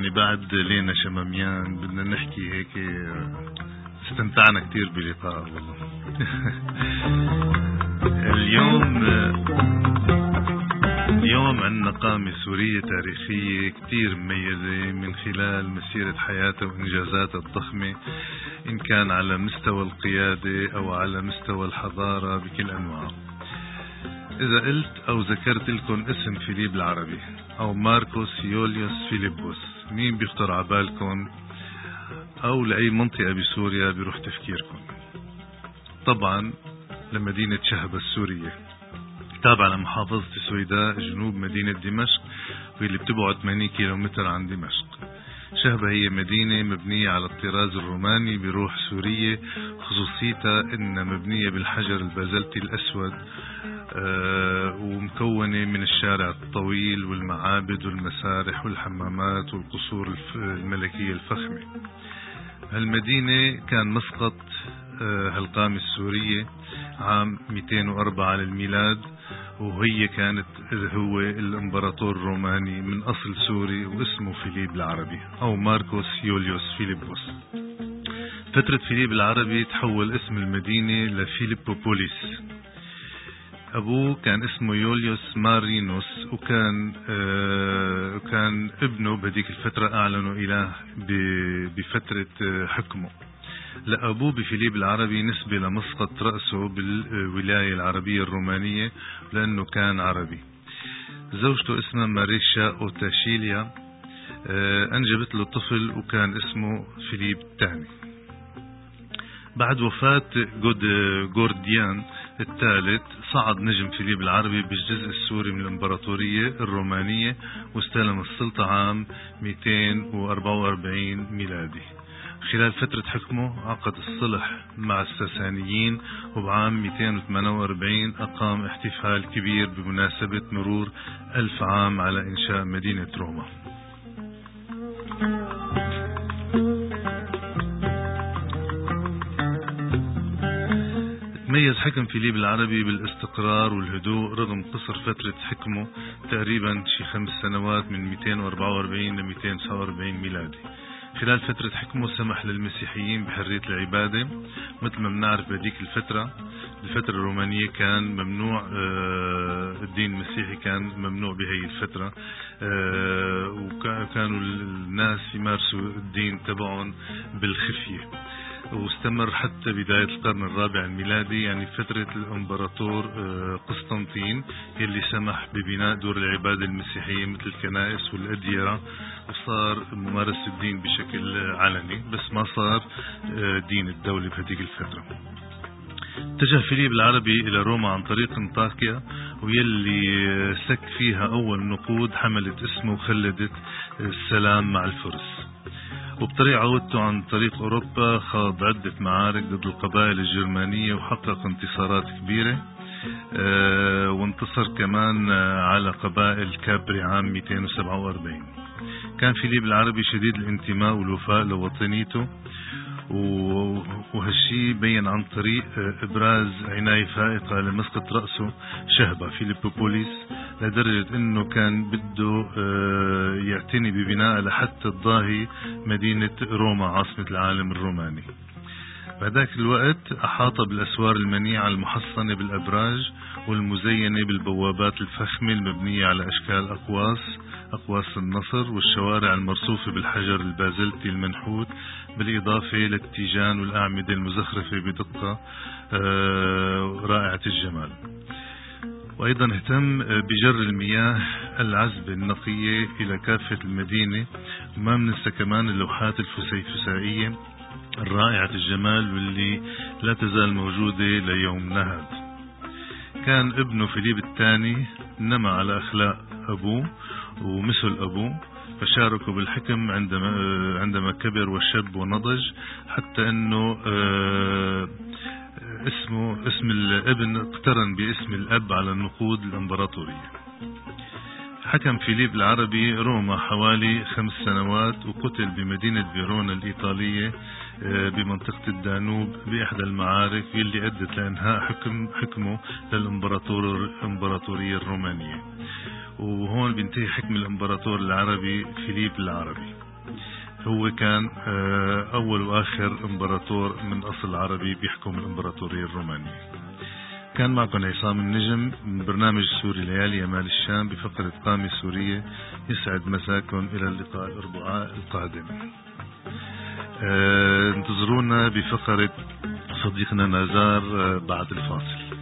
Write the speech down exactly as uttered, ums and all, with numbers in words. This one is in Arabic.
يعني بعد لينا شماميان بدنا نحكي هيك. استمتعنا كتير بلقاء والله. اليوم اليوم عندنا قامة سورية تاريخية كتير مميزة من خلال مسيرة حياتها وإنجازاتها الضخمة، إن كان على مستوى القيادة أو على مستوى الحضارة بكل أنواعها. إذا قلت أو ذكرت لكم اسم فيليب العربي أو ماركوس يوليوس فيليبوس، مين بيخطر عبالكم؟ أو لأي منطقة بسوريا بيروح تفكيركم؟ طبعا لمدينة شهبة السورية، تابعة لمحافظة السويداء جنوب مدينة دمشق، واللي بتبعد ثمانين كيلومتر عن دمشق. شهبة هي مدينة مبنية على الطراز الروماني بروح سورية، خصوصيتها إنها مبنية بالحجر البازلتي الأسود، آه ومكونة من الشارع الطويل والمعابد والمسارح والحمامات والقصور الملكية الفخمة. هالمدينة كان مسقط آه هالقامة السورية عام مئتين وأربعة للميلاد، وهي كانت هو الامبراطور الروماني من أصل سوري واسمه فيليب العربي أو ماركوس يوليوس فيليبوس. فترة فيليب العربي تحول اسم المدينة لفيليبوبوليس. أبوه كان اسمه يوليوس مارينوس، وكان آه كان ابنه بهذيك الفترة أعلنوا إله بفترة حكمه. لأبوه بفيليب العربي نسبة لمسقط رأسه بالولاية العربية الرومانية لأنه كان عربي. زوجته اسمها ماريشا أوتاشيليا، آه أنجبت له طفل وكان اسمه فيليب الثاني. بعد وفاة جورديان الثالث صعد نجم فيليب العربي بالجزء السوري من الإمبراطورية الرومانية، واستلم السلطة عام مئتين وأربعة وأربعين ميلادي. خلال فترة حكمه عقد الصلح مع الساسانيين، وبعام مئتين وثمانية وأربعين أقام احتفال كبير بمناسبة مرور ألف عام على إنشاء مدينة روما. تميز حكم فيليب العربي بالاستقرار والهدوء رغم قصر فترة حكمه، تقريبا شي خمس سنوات من مئتين وأربعة وأربعين ل مئتين وتسعة وأربعين ميلادي. خلال فترة حكمه سمح للمسيحيين بحرية العبادة، مثل ما بنعرف بهذيك الفترة الفترة الرومانية كان ممنوع الدين المسيحي، كان ممنوع بهي الفترة، وكانوا الناس يمارسوا الدين تبعهم بالخفية، واستمر حتى بداية القرن الرابع الميلادي، يعني فترة الامبراطور قسطنطين اللي سمح ببناء دور العبادة المسيحية مثل الكنائس والأديرة، وصار ممارسة الدين بشكل علني، بس ما صار دين الدولة بهذيك الفترة. اتجه فيليب العربي إلى روما عن طريق انطاكيا، ويلي سك فيها أول نقود حملت اسمه وخلدت السلام مع الفرس. وبطريق عودته عن طريق أوروبا خاض عدة معارك ضد القبائل الجرمانية وحقق انتصارات كبيرة، أه وانتصر كمان على قبائل كابري عام مئتين وسبعة وأربعين. كان فيليب العربي شديد الانتماء والوفاء لوطنيته، وهالشي بين عن طريق إبراز عناية فائقة لمسقط رأسه شهبة فيليبوبوليس، لدرجة انه كان بده يعتني ببناء لحتى الضاهي مدينة روما عاصمة العالم الروماني. بهذاك الوقت أحاط بالأسوار المنيعة المحصنة بالأبراج والمزينة بالبوابات الفخمة المبنية على أشكال أقواس أقواس النصر، والشوارع المرصوفة بالحجر البازلتي المنحوت، بالإضافة للتيجان والأعمدة المزخرفة بدقة رائعة الجمال. وأيضا اهتم بجر المياه العذبة النقية إلى كافة المدينة، وما بننسى كمان اللوحات الفسيفسائية الرائعة الجمال واللي لا تزال موجودة ليومنا هذا. كان ابنه فيليب الثاني نما على أخلاق أبوه ومثل أبوه، فشاركوا بالحكم عندما عندما كبر وشب ونضج، حتى أنه اسمه اسم الابن اقترن باسم الأب على النقود الإمبراطورية. حكم فيليب العربي روما حوالي خمس سنوات، وقتل بمدينة فيرونا الإيطالية بمنطقة الدانوب بإحدى المعارك اللي أدت لإنهاء حكم حكمه للإمبراطورية الرومانية. وهون بينتهي حكم الإمبراطور العربي فيليب العربي. هو كان أول وآخر إمبراطور من أصل عربي بيحكم الإمبراطورية الرومانية. كان معكم عصام النجم من برنامج سوري ليالي يمال الشام بفقرة قامة سورية. يسعد مساكم، إلى اللقاء الأربعاء القادم. انتظرونا بفقرة صديقنا نزار بعد الفاصل.